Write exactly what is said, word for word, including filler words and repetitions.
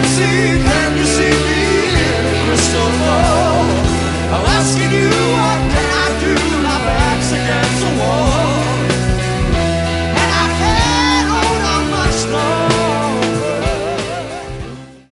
see, can you see me in a crystal ball? I'm asking you what